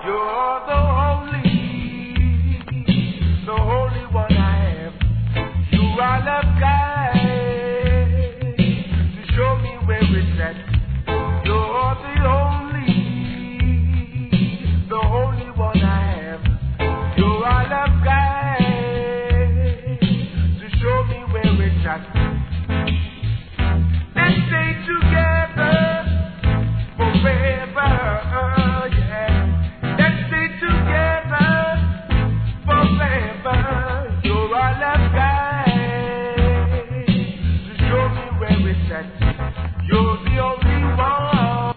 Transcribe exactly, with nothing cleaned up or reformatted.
You're the holy, the holy one I have. You are love guide to show me where it's at. You're the only, the holy one I have. You are love guide to show me where it's at. Let's stay together forever.